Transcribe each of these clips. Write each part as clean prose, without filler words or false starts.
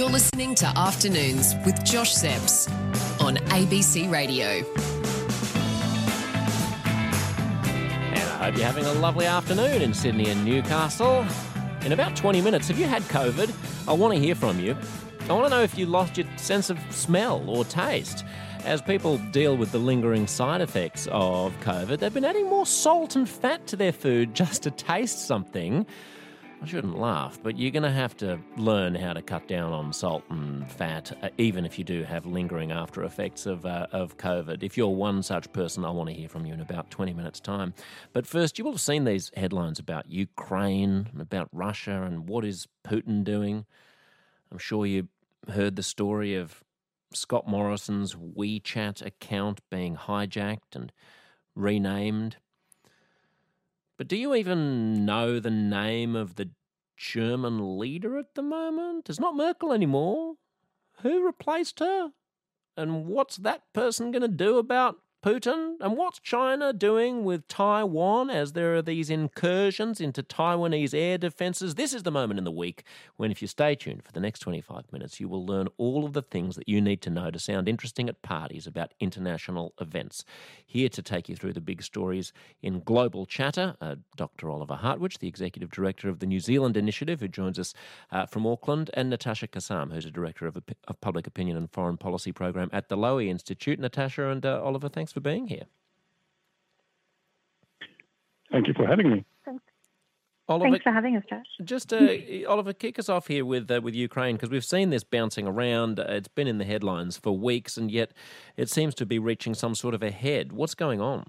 You're listening to Afternoons with Josh Zepps on ABC Radio. And I hope you're having a lovely afternoon in Sydney and Newcastle. In about 20 minutes, have you had COVID? I want to hear from you. I want to know if you lost your sense of smell or taste. As people deal with the lingering side effects of COVID, they've been adding more salt and fat to their food just to taste something. I shouldn't laugh, but you're going to have to learn how to cut down on salt and fat, even if you do have lingering after effects of COVID. If you're one such person, I want to hear from you in about 20 minutes' time. But first, you will have seen these headlines about Ukraine, about Russia, and what is Putin doing. I'm sure you heard the story of Scott Morrison's WeChat account being hijacked and renamed. But do you even know the name of the German leader at the moment? It's not Merkel anymore. Who replaced her? And what's that person going to do about Putin? And what's China doing with Taiwan as there are these incursions into Taiwanese air defences? This is the moment in the week when, if you stay tuned for the next 25 minutes, you will learn all of the things that you need to know to sound interesting at parties about international events. Here to take you through the big stories in Global Chatter, Dr. Oliver Hartwich, the Executive Director of the New Zealand Initiative, who joins us from Auckland, and Natasha Kassam, who's a Director of Public Opinion and Foreign Policy Program at the Lowy Institute. Natasha and Oliver, thanks for being here. Thank you for having me. Oliver, thanks for having us, Josh. Just, Oliver, kick us off here with Ukraine, because we've seen this bouncing around. It's been in the headlines for weeks, and yet it seems to be reaching some sort of a head. What's going on?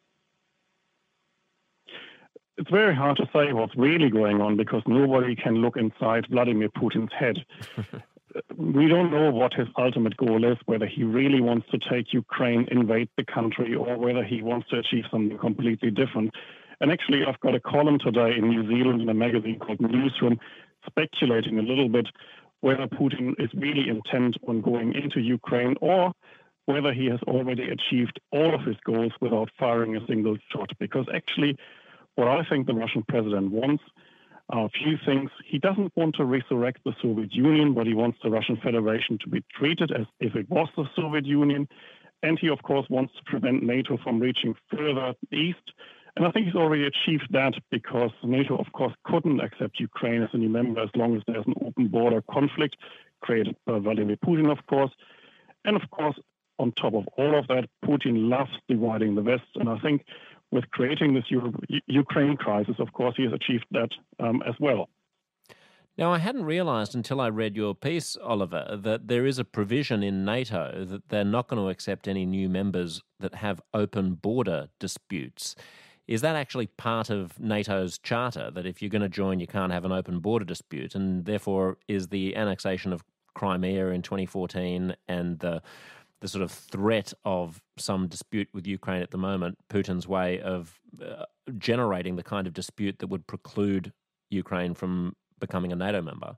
It's very hard to say what's really going on because nobody can look inside Vladimir Putin's head. We don't know what his ultimate goal is, whether he really wants to take Ukraine, invade the country, or whether he wants to achieve something completely different. And actually, I've got a column today in New Zealand in a magazine called Newsroom speculating a little bit whether Putin is really intent on going into Ukraine or whether he has already achieved all of his goals without firing a single shot. Because actually, what I think the Russian president wants are a few things. He doesn't want to resurrect the Soviet Union, but he wants the Russian Federation to be treated as if it was the Soviet Union. And he, of course, wants to prevent NATO from reaching further east. And I think he's already achieved that because NATO, of course, couldn't accept Ukraine as a new member as long as there's an open border conflict created by Vladimir Putin, of course. And, of course, on top of all of that, Putin loves dividing the West. And I think with creating this Ukraine crisis, of course, he has achieved that as well. Now, I hadn't realised until I read your piece, Oliver, that there is a provision in NATO that they're not going to accept any new members that have open border disputes. Is that actually part of NATO's charter, that if you're going to join, you can't have an open border dispute? And therefore, is the annexation of Crimea in 2014 and the sort of threat of some dispute with Ukraine at the moment Putin's way of generating the kind of dispute that would preclude Ukraine from becoming a NATO member?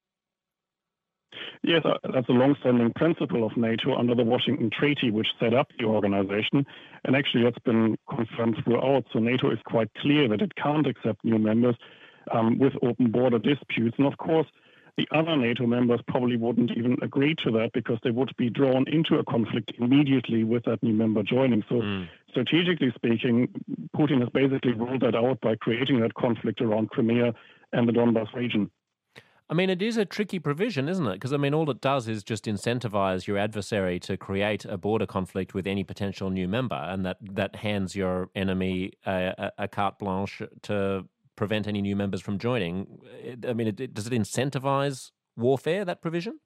Yes, that's a long-standing principle of NATO under the Washington Treaty, which set up the organization. And actually, that's been confirmed throughout. So NATO is quite clear that it can't accept new members with open border disputes. And of course, the other NATO members probably wouldn't even agree to that because they would be drawn into a conflict immediately with that new member joining. So strategically speaking, Putin has basically ruled that out by creating that conflict around Crimea and the Donbas region. I mean, it is a tricky provision, isn't it? Because, I mean, all it does is just incentivize your adversary to create a border conflict with any potential new member, and that hands your enemy a carte blanche to prevent any new members from joining. I mean, does it incentivize warfare, that provision?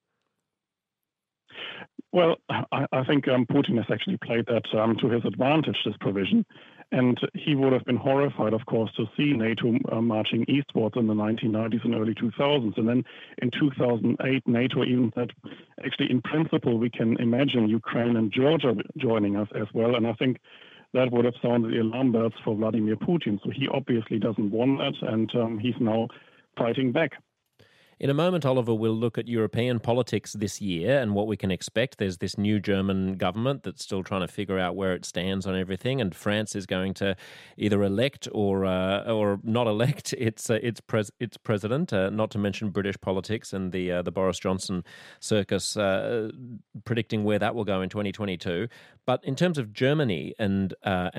Well, I think Putin has actually played that to his advantage, this provision. And he would have been horrified, of course, to see NATO marching eastwards in the 1990s and early 2000s. And then in 2008, NATO even said, actually, in principle, we can imagine Ukraine and Georgia joining us as well. And I think that would have sounded the alarm bells for Vladimir Putin. So he obviously doesn't want that, and he's now fighting back. In a moment, Oliver, we'll look at European politics this year and what we can expect. There's this new German government that's still trying to figure out where it stands on everything, and France is going to either elect or not elect its president. Not to mention British politics and the Boris Johnson circus, predicting where that will go in 2022. But in terms of Germany and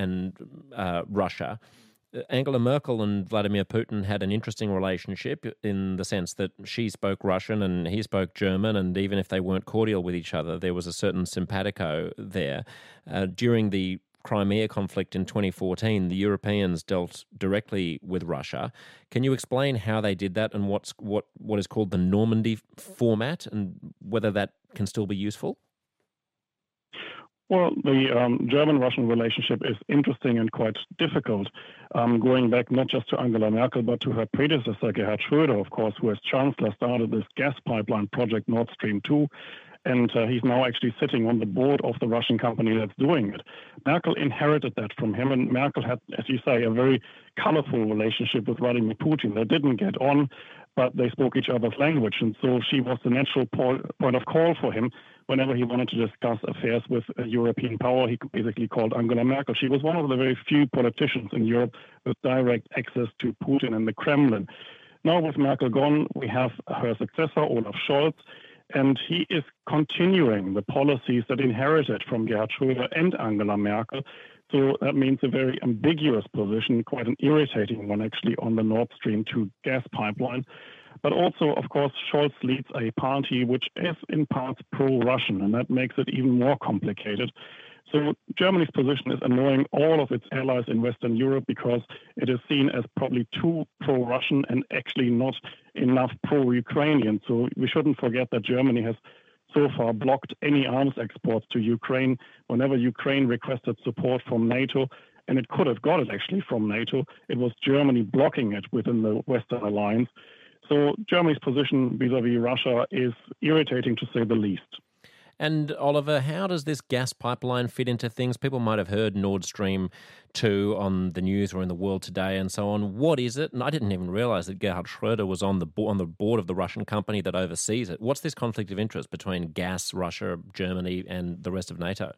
Russia, Angela Merkel and Vladimir Putin had an interesting relationship in the sense that she spoke Russian and he spoke German, and even if they weren't cordial with each other, there was a certain simpatico there. During the Crimea conflict in 2014, the Europeans dealt directly with Russia. Can you explain how they did that and what is called the Normandy format, and whether that can still be useful? Well, the German-Russian relationship is interesting and quite difficult, going back not just to Angela Merkel, but to her predecessor, Gerhard Schröder, of course, who as Chancellor started this gas pipeline project Nord Stream 2, and he's now actually sitting on the board of the Russian company that's doing it. Merkel inherited that from him, and Merkel had, as you say, a very colorful relationship with Vladimir Putin. They didn't get on, but they spoke each other's language, and so she was the natural point of call for him. Whenever he wanted to discuss affairs with a European power, he basically called Angela Merkel. She was one of the very few politicians in Europe with direct access to Putin and the Kremlin. Now with Merkel gone, we have her successor, Olaf Scholz, and he is continuing the policies that inherited from Gerhard Schröder and Angela Merkel. So that means a very ambiguous position, quite an irritating one actually, on the Nord Stream 2 gas pipeline. But also, of course, Scholz leads a party which is in parts pro-Russian, and that makes it even more complicated. So Germany's position is annoying all of its allies in Western Europe because it is seen as probably too pro-Russian and actually not enough pro-Ukrainian. So we shouldn't forget that Germany has so far blocked any arms exports to Ukraine whenever Ukraine requested support from NATO. And it could have got it actually from NATO. It was Germany blocking it within the Western alliance. So Germany's position vis-à-vis Russia is irritating to say the least. And Oliver, how does this gas pipeline fit into things? People might have heard Nord Stream 2 on the news or in the world today and so on. What is it? And I didn't even realise that Gerhard Schröder was on the board of the Russian company that oversees it. What's this conflict of interest between gas, Russia, Germany and the rest of NATO?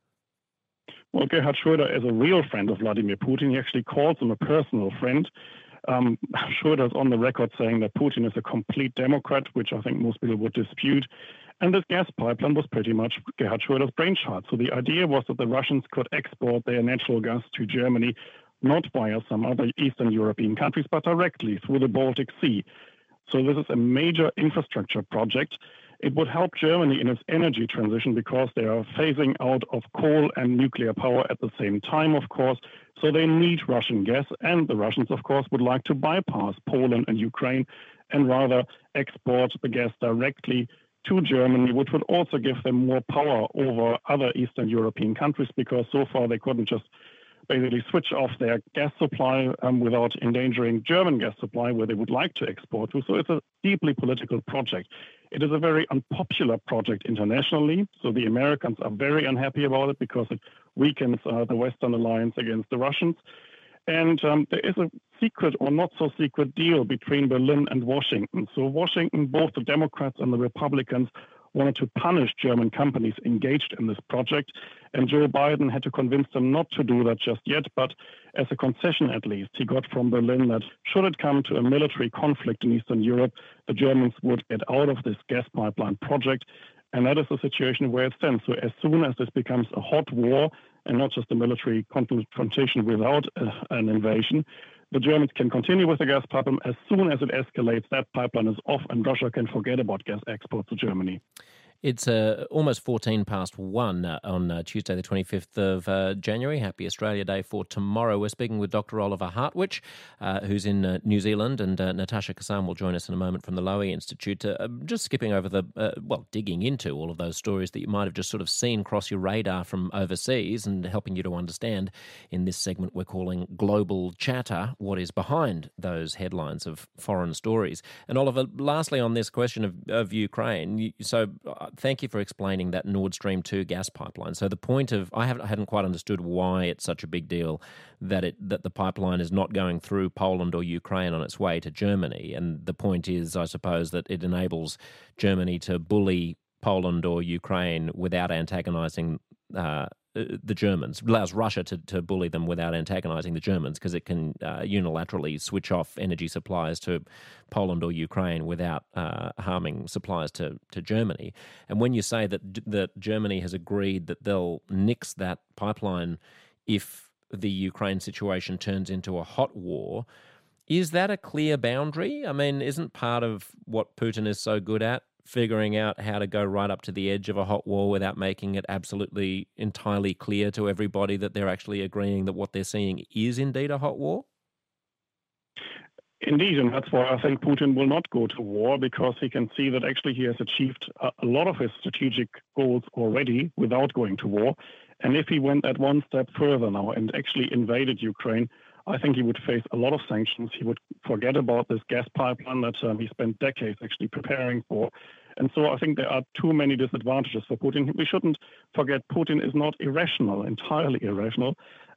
Well, Gerhard Schröder is a real friend of Vladimir Putin. He actually calls him a personal friend. Schröder's on the record saying that Putin is a complete Democrat, which I think most people would dispute. And this gas pipeline was pretty much Gerhard Schröder's brainchild. So the idea was that the Russians could export their natural gas to Germany, not via some other Eastern European countries, but directly through the Baltic Sea. So this is a major infrastructure project. It would help Germany in its energy transition because they are phasing out of coal and nuclear power at the same time, of course. So they need Russian gas, and the Russians, of course, would like to bypass Poland and Ukraine and rather export the gas directly to Germany, which would also give them more power over other Eastern European countries, because so far they couldn't just basically switch off their gas supply without endangering German gas supply, where they would like to export to. So it's a deeply political project. It is a very unpopular project internationally. So the Americans are very unhappy about it because it weakens the Western alliance against the Russians. And there is a secret or not so secret deal between Berlin and Washington. So Washington, both the Democrats and the Republicans, wanted to punish German companies engaged in this project. And Joe Biden had to convince them not to do that just yet, but as a concession at least, he got from Berlin that should it come to a military conflict in Eastern Europe, the Germans would get out of this gas pipeline project. And that is the situation where it stands. So as soon as this becomes a hot war and not just a military confrontation without an invasion, the Germans can continue with the gas pipeline. As soon as it escalates, that pipeline is off and Russia can forget about gas exports to Germany. It's almost 1:14 on Tuesday, the 25th of January. Happy Australia Day for tomorrow. We're speaking with Dr. Oliver Hartwich, who's in New Zealand, and Natasha Kassam will join us in a moment from the Lowy Institute. Just skipping over digging into all of those stories that you might have just sort of seen cross your radar from overseas and helping you to understand in this segment we're calling Global Chatter what is behind those headlines of foreign stories. And Oliver, lastly on this question of Ukraine, so thank you for explaining that Nord Stream 2 gas pipeline. So the point of I hadn't quite understood why it's such a big deal that the pipeline is not going through Poland or Ukraine on its way to Germany. And the point is, I suppose, that it enables Germany to bully Poland or Ukraine without antagonizing the Germans. It allows Russia to bully them without antagonizing the Germans, because it can unilaterally switch off energy supplies to Poland or Ukraine without harming supplies to Germany. And when you say that Germany has agreed that they'll nix that pipeline if the Ukraine situation turns into a hot war, is that a clear boundary? I mean, isn't part of what Putin is so good at figuring out how to go right up to the edge of a hot war without making it absolutely entirely clear to everybody that they're actually agreeing that what they're seeing is indeed a hot war? Indeed, and that's why I think Putin will not go to war, because he can see that actually he has achieved a lot of his strategic goals already without going to war. And if he went that one step further now and actually invaded Ukraine, I think he would face a lot of sanctions. He would forget about this gas pipeline that he spent decades actually preparing for. And so I think there are too many disadvantages for Putin. We shouldn't forget Putin is not irrational, entirely irrational.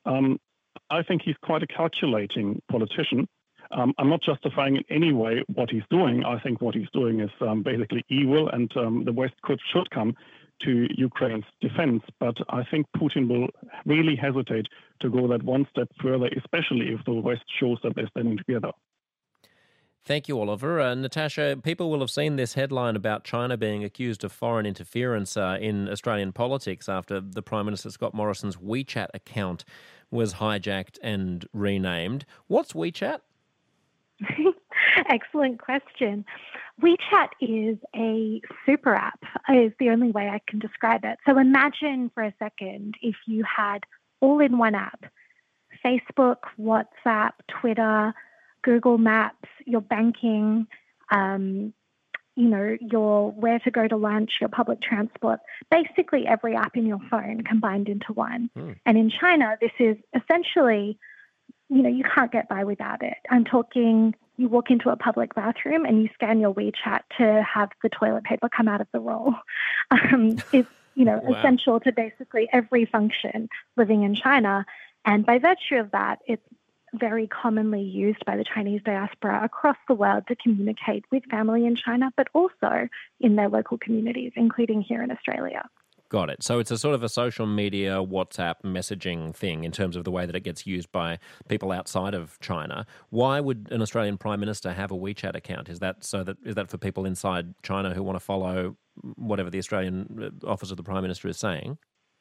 I think he's quite a calculating politician. I'm not justifying in any way what he's doing. I think what he's doing is basically evil, and the West should come to Ukraine's defense. But I think Putin will really hesitate to go that one step further, especially if the West shows that they're standing together. Thank you, Oliver. Natasha, people will have seen this headline about China being accused of foreign interference in Australian politics after the Prime Minister Scott Morrison's WeChat account was hijacked and renamed. What's WeChat? Excellent question. WeChat is a super app, is the only way I can describe it. So imagine for a second if you had all in one app: Facebook, WhatsApp, Twitter, Google Maps, your banking, your where to go to lunch, your public transport, basically every app in your phone combined into one. And in China, this is essentially, you can't get by without it. I'm talking, you walk into a public bathroom and you scan your WeChat to have the toilet paper come out of the roll. It's, wow, essential to basically every function living in China. And by virtue of that, it's very commonly used by the Chinese diaspora across the world to communicate with family in China, but also in their local communities, including here in Australia. Got it. So it's a sort of a social media WhatsApp messaging thing in terms of the way that it gets used by people outside of China. Why would an Australian Prime Minister have a WeChat account? Is that for people inside China who want to follow whatever the Australian Office of the Prime Minister is saying?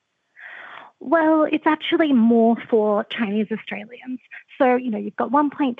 Well, it's actually more for Chinese Australians. So, you've got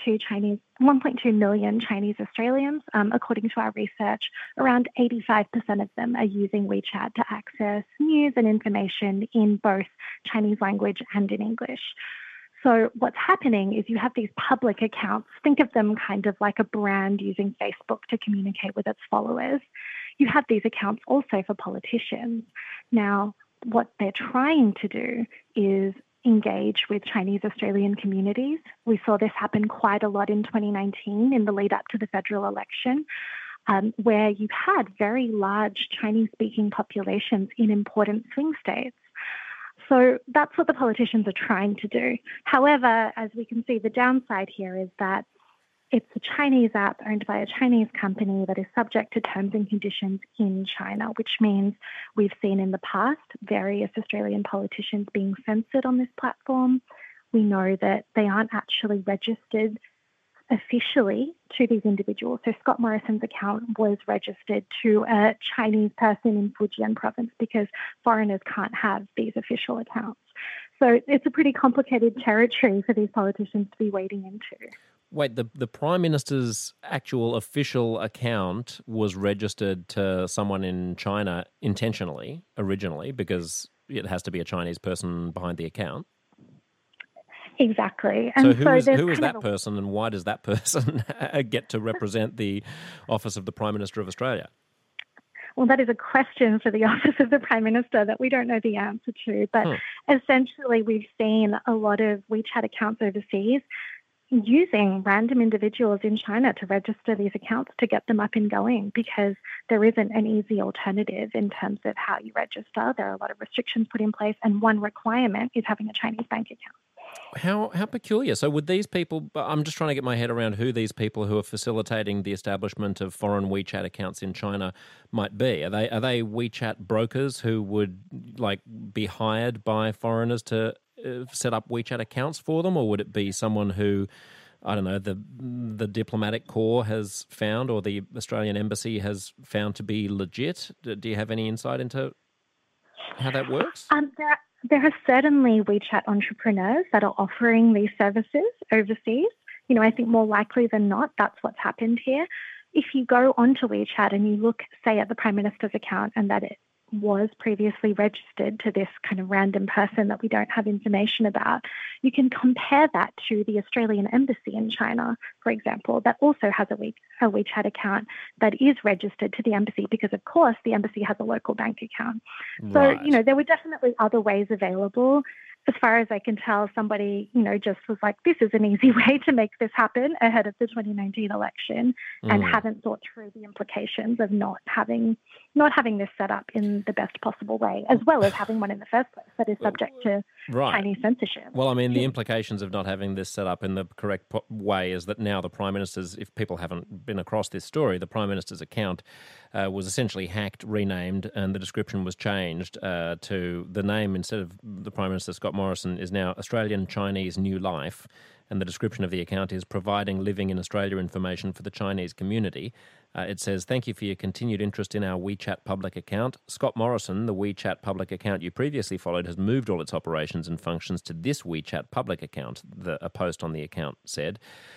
1.2 million Chinese Australians. According to our research, around 85% of them are using WeChat to access news and information in both Chinese language and in English. So what's happening is you have these public accounts. Think of them kind of like a brand using Facebook to communicate with its followers. You have these accounts also for politicians. Now, what they're trying to do is engage with Chinese Australian communities. We saw this happen quite a lot in 2019 in the lead up to the federal election, where you had very large Chinese-speaking populations in important swing states. So that's what the politicians are trying to do. However, as we can see, the downside here is that it's a Chinese app owned by a Chinese company that is subject to terms and conditions in China, which means we've seen in the past various Australian politicians being censored on this platform. We know that they aren't actually registered officially to these individuals. So Scott Morrison's account was registered to a Chinese person in Fujian province because foreigners can't have these official accounts. So it's a pretty complicated territory for these politicians to be wading into. Wait, the Prime Minister's actual official account was registered to someone in China intentionally, originally, because it has to be a Chinese person behind the account? Exactly. And so who is that person, and why does that person get to represent the Office of the Prime Minister of Australia? Well, that is a question for the Office of the Prime Minister that we don't know the answer to. But essentially, we've seen a lot of WeChat accounts overseas. using random individuals in China to register these accounts to get them up and going, because there isn't an easy alternative in terms of how you register. There are a lot of restrictions put in place, and one requirement is having a Chinese bank account. How peculiar. So would these people, I'm just trying to get my head around who these people who are facilitating the establishment of foreign WeChat accounts in China might be. Are they WeChat brokers who would be hired by foreigners to set up WeChat accounts for them, or would it be someone who, I don't know, the diplomatic corps has found or the Australian embassy has found to be legit? Do you have any insight into how that works? There are certainly WeChat entrepreneurs that are offering these services overseas. I think more likely than not, that's what's happened here. If you go onto WeChat and you look, say, at the Prime Minister's account and that it was previously registered to this kind of random person that we don't have information about, you can compare that to the Australian Embassy in China, for example, that also has a WeChat account that is registered to the embassy because, of course, the embassy has a local bank account. Right. So, there were definitely other ways available. As far as I can tell, somebody, just was like, this is an easy way to make this happen ahead of the 2019 election, and haven't thought through the implications of not having this set up in the best possible way, as well as having one in the first place that is subject to Chinese censorship. Well, I mean, the implications of not having this set up in the correct way is that now the Prime Minister's, if people haven't been across this story, the Prime Minister's account was essentially hacked, renamed, and the description was changed to the name, instead of the Prime Minister, Scott Morrison, is now Australian Chinese New Life, and the description of the account is providing living in Australia information for the Chinese community. It says, thank you for your continued interest in our WeChat public account. Scott Morrison, the WeChat public account you previously followed, has moved all its operations and functions to this WeChat public account, a post on the account said.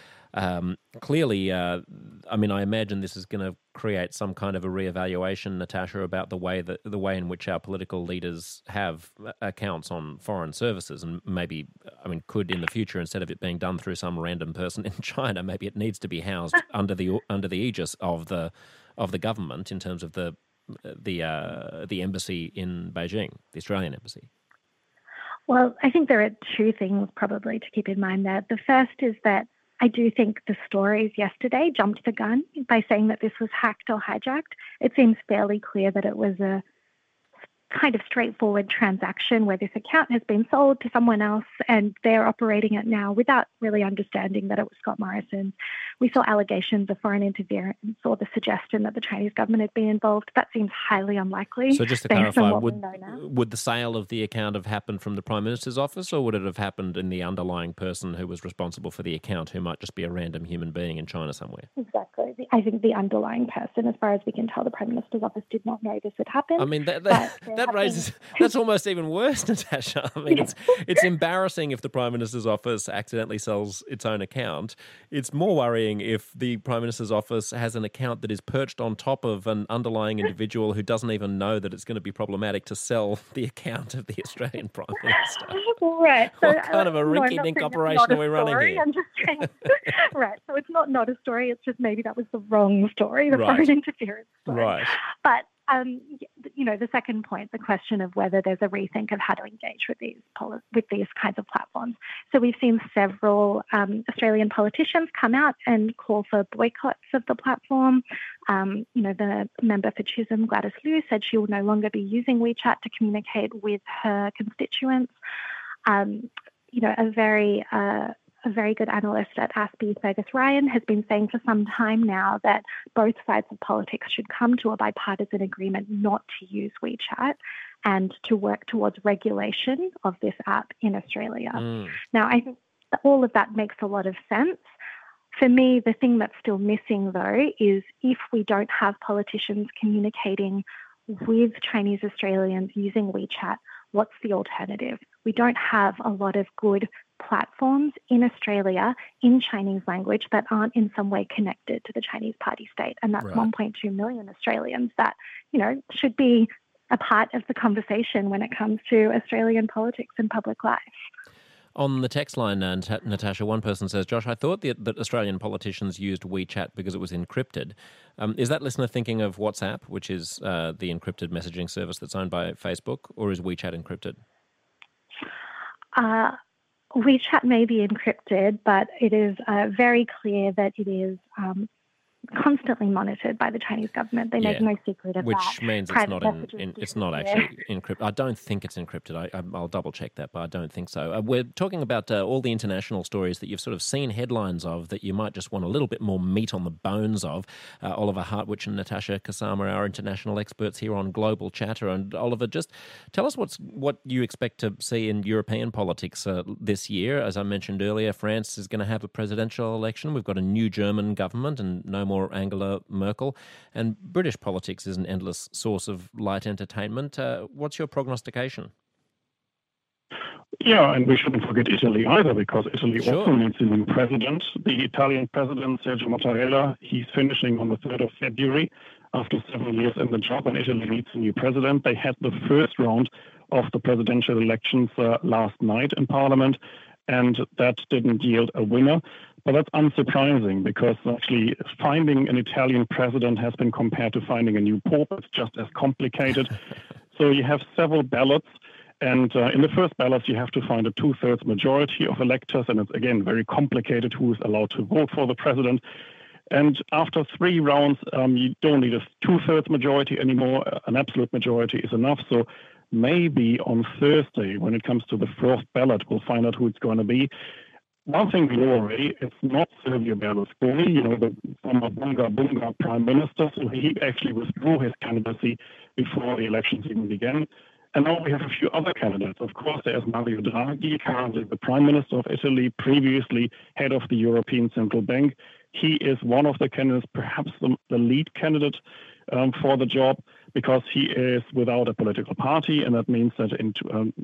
Clearly, I imagine this is going to create some kind of a reevaluation, Natasha, about the way in which our political leaders have accounts on foreign services, and maybe, could in the future, instead of it being done through some random person in China, maybe it needs to be housed under the aegis of the government in terms of the embassy in Beijing, the Australian embassy. Well, I think there are two things probably to keep in mind there. The first is that I do think the stories yesterday jumped the gun by saying that this was hacked or hijacked. It seems fairly clear that it was a kind of straightforward transaction where this account has been sold to someone else and they're operating it now without really understanding that it was Scott Morrison. We saw allegations of foreign interference or the suggestion that the Chinese government had been involved. That seems highly unlikely. So just to clarify, would the sale of the account have happened from the Prime Minister's office, or would it have happened in the underlying person who was responsible for the account, who might just be a random human being in China somewhere? Exactly. I think the underlying person, as far as we can tell, the Prime Minister's office did not know this had happened. I mean, that's almost even worse, Natasha. I mean, it's embarrassing if the Prime Minister's office accidentally sells its own account. It's more worrying if the Prime Minister's office has an account that is perched on top of an underlying individual who doesn't even know that it's going to be problematic to sell the account of the Australian Prime Minister. Right. What kind of a rinky-dink operation are we running here? I'm just saying. Right. So it's not a story. It's just maybe that was the wrong story, the foreign interference story. Right. But the second point, the question of whether there's a rethink of how to engage with these kinds of platforms. So we've seen several Australian politicians come out and call for boycotts of the platform. The member for Chisholm, Gladys Liu, said she will no longer be using WeChat to communicate with her constituents. A very good analyst at ASPI, Fergus Ryan, has been saying for some time now that both sides of politics should come to a bipartisan agreement not to use WeChat and to work towards regulation of this app in Australia. Now, I think all of that makes a lot of sense. For me, the thing that's still missing, though, is if we don't have politicians communicating with Chinese Australians using WeChat, what's the alternative? We don't have a lot of good platforms in Australia in Chinese language that aren't in some way connected to the Chinese party state. And that's Right. 1.2 million Australians that, should be a part of the conversation when it comes to Australian politics and public life. On the text line, Natasha, one person says, Josh, I thought that Australian politicians used WeChat because it was encrypted. Is that listener thinking of WhatsApp, which is the encrypted messaging service that's owned by Facebook, or is WeChat encrypted? WeChat may be encrypted, but it is very clear that it is constantly monitored by the Chinese government. They make no secret of that. Which means it's not it's not actually encrypted. I don't think it's encrypted. I'll double check that, but I don't think so. We're talking about all the international stories that you've sort of seen headlines of that you might just want a little bit more meat on the bones of. Oliver Hartwich and Natasha Kasama, our international experts here on Global Chatter. And Oliver, just tell us what you expect to see in European politics this year. As I mentioned earlier, France is going to have a presidential election. We've got a new German government and no more Angela Merkel, and British politics is an endless source of light entertainment. What's your prognostication? Yeah, and we shouldn't forget Italy either, because Italy also needs a new president. The Italian president, Sergio Mattarella, he's finishing on the 3rd of February after several years in the job, and Italy needs a new president. They had the first round of the presidential elections last night in Parliament, and that didn't yield a winner. But that's unsurprising, because actually finding an Italian president has been compared to finding a new pope. It's just as complicated. So you have several ballots, and in the first ballot you have to find a 2/3 majority of electors, and it's again very complicated who is allowed to vote for the president. And after 3 rounds, you don't need a 2/3 majority anymore. An absolute majority is enough. So maybe on Thursday, when it comes to the 4th ballot, we'll find out who it's going to be. One thing we know already, it's not Silvio Berlusconi, the former Bunga prime minister. So he actually withdrew his candidacy before the elections even began. And now we have a few other candidates. Of course, there's Mario Draghi, currently the prime minister of Italy, previously head of the European Central Bank. He is one of the candidates, perhaps the lead candidate for the job, because he is without a political party. And that means that in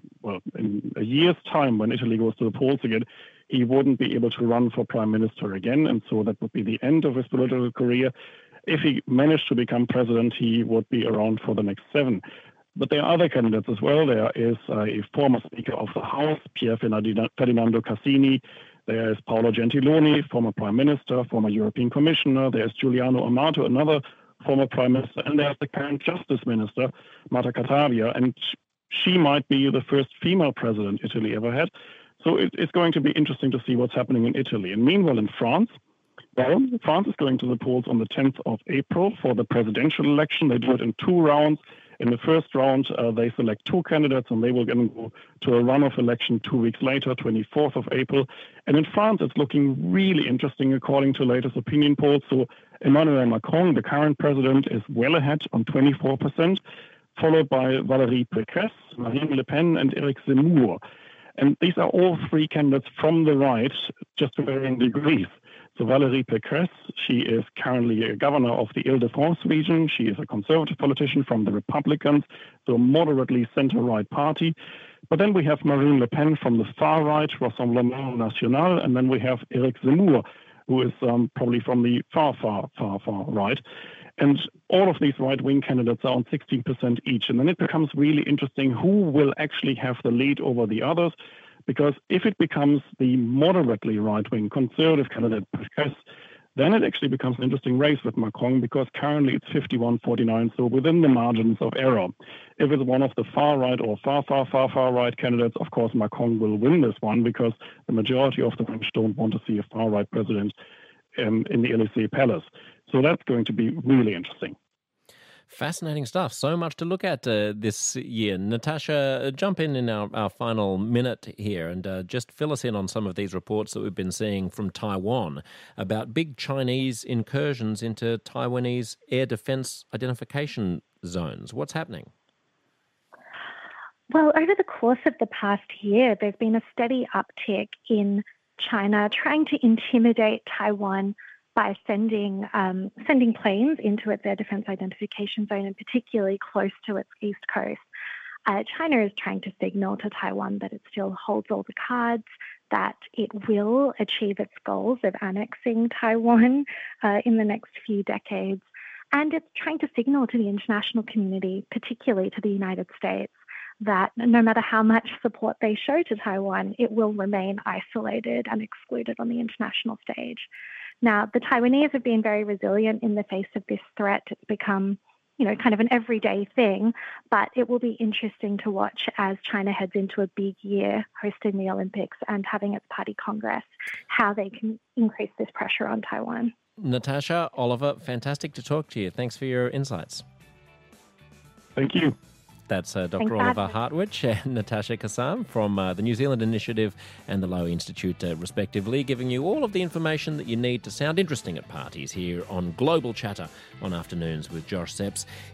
a year's time, when Italy goes to the polls again, he wouldn't be able to run for prime minister again. And so that would be the end of his political career. If he managed to become president, he would be around for the next 7. But there are other candidates as well. There is a former Speaker of the House, Pier Ferdinando Cassini. There is Paolo Gentiloni, former Prime Minister, former European Commissioner. There's Giuliano Amato, another former Prime Minister. And there's the current Justice Minister, Marta Cartabia. And she might be the first female president Italy ever had. So it's going to be interesting to see what's happening in Italy. And meanwhile, in France, France is going to the polls on the 10th of April for the presidential election. They do it in 2 rounds. In the first round, they select 2 candidates, and they will then go to a runoff election 2 weeks later, 24th of April. And in France, it's looking really interesting according to latest opinion polls. So Emmanuel Macron, the current president, is well ahead on 24%, followed by Valérie Pécresse, Marine Le Pen, and Éric Zemmour. And these are all 3 candidates from the right, just to varying degrees. So Valérie Pécresse, she is currently a governor of the Île-de-France region. She is a conservative politician from the Republicans, so a moderately center-right party. But then we have Marine Le Pen from the far right, Rassemblement National, and then we have Éric Zemmour, who is probably from the far right. And all of these right-wing candidates are on 16% each. And then it becomes really interesting who will actually have the lead over the others. Because if it becomes the moderately right-wing conservative candidate, then it actually becomes an interesting race with Macron, because currently it's 51-49, so within the margins of error. If it's one of the far right or far right candidates, of course Macron will win this one, because the majority of the French don't want to see a far right president in the Élysée Palace. So that's going to be really interesting. Fascinating stuff. So much to look at this year. Natasha, jump in our final minute here and just fill us in on some of these reports that we've been seeing from Taiwan about big Chinese incursions into Taiwanese air defense identification zones. What's happening? Well, over the course of the past year, there's been a steady uptick in China trying to intimidate Taiwan by sending planes into its air defense identification zone, and particularly close to its east coast. China is trying to signal to Taiwan that it still holds all the cards, that it will achieve its goals of annexing Taiwan in the next few decades. And it's trying to signal to the international community, particularly to the United States, that no matter how much support they show to Taiwan, it will remain isolated and excluded on the international stage. Now, the Taiwanese have been very resilient in the face of this threat. It's become, kind of an everyday thing, but it will be interesting to watch as China heads into a big year hosting the Olympics and having its party congress, how they can increase this pressure on Taiwan. Natasha, Oliver, fantastic to talk to you. Thanks for your insights. Thank you. That's Dr. Thanks, Oliver Adam. Hartwich and Natasha Kassam from the New Zealand Initiative and the Lowy Institute, respectively, giving you all of the information that you need to sound interesting at parties here on Global Chatter on Afternoons with Josh Seps.